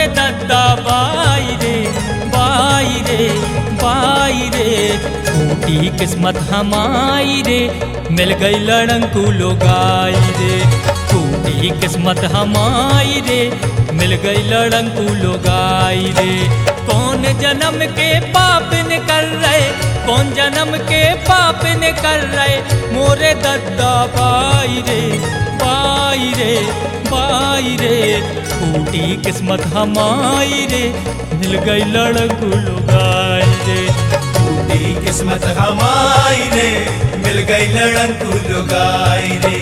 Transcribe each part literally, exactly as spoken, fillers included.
मोरे दद्दा बाई रे बाई रे बाई रे फूटी किस्मत हमारी रे मिल गई लड़ंकू लोगाई रे फूटी किस्मत हमारी रे मिल गई लड़ंकू लोगाई रे कौन जन्म के पाप ने कर रहे कौन जन्म के पाप ने कर रहे मोरे दद्दा बाई रे बाई रे बाई रे फूटी किस्मत हमारी रे मिल गई लड़ंकू लोगाई रे फूटी किस्मत हमारी रे मिल गई लड़ंकू लोगाई रे।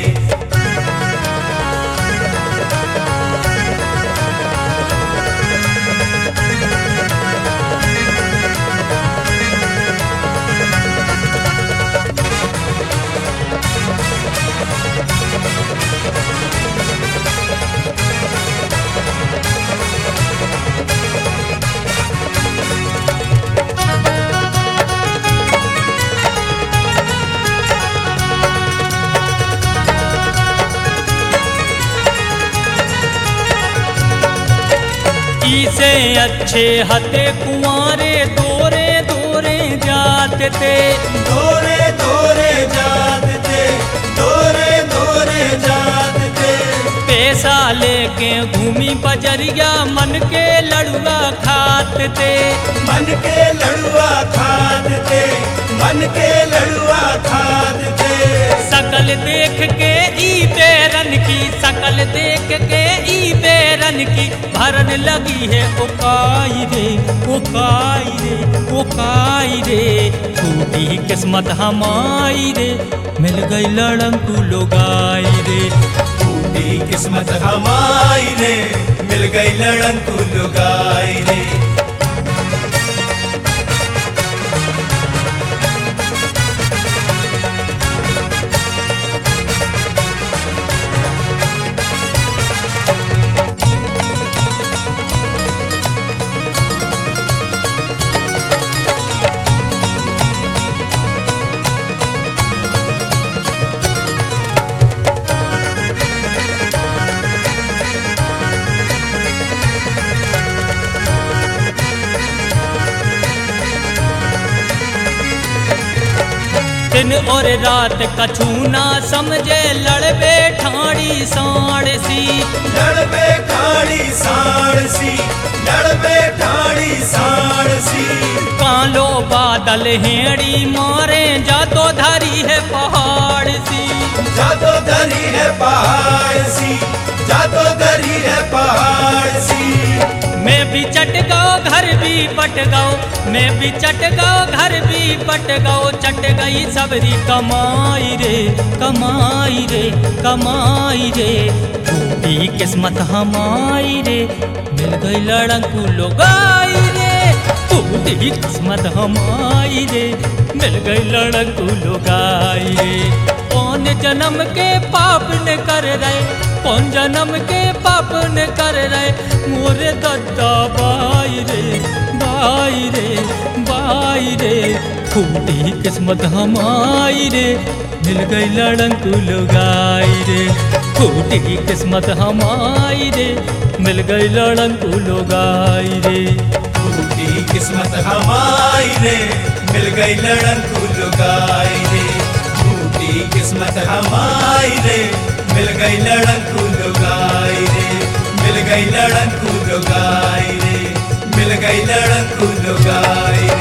से अच्छे हते कुंवारे दोरे दोरे जाते थे दोरे दोरे जाते थे दोरे दोरे जाते थे पैसा लेके घूमी बजरिया मन के लड़ुआ खाते थे मन के लड़ुआ खाते थे मन के लड़ुआ खाते थे सकल देख के ई बेरन की सकल देख के ई बेरन की भरन लगी है ओकाई रे ओकाई रे ओकाई रे फूटी किस्मत हमारी रे मिल गई लड़ंकू लोगाई रे फूटी किस्मत हमारी रे मिल गई लड़ंकू लोगाई रे। दिन और रात कछू ना समझे लड़बे ठाड़ी साड़सी लड़बे ठाड़ी साड़सी लड़बे ठाड़ी साड़सी कालो बादल हेड़ी मारे जातो धरी है पहाड़ सी जातो धरी है पहाड़ सी जातो धरी है पहाड़ सी मैं भी चट गाओ घर भी पट गाओ मैं भी चट गाओ घर भी पट गाओ चट गई सबरी कमाई रे कमाई रे कमाई रे फूटी किस्मत हमारी रे मिल गई लड़ंकू लोगाई रे फूटी किस्मत हमारी रे मिल गई लड़ंकू लोगाई रे कौन जन्म के पाप ने कर रहे कौन जन्म के पाप ने कर रहे मोरे दद्दा बाई रे बाई रे बाई रे फूटी किस्मत हमारी रे मिल गई लड़ंकू लोगाई रे फूटी किस्मत हमारी रे मिल गई लड़ंकू लोगाई रे फूटी किस्मत हमारी रे मिल गई लड़ंकू लोगाई रे फूटी किस्मत हमारी रे मिल गई लड़ंकू लोगाई रे मिल गई लड़ंकू लोगाई रे मिल गई लड़ंकू लोगाई रे।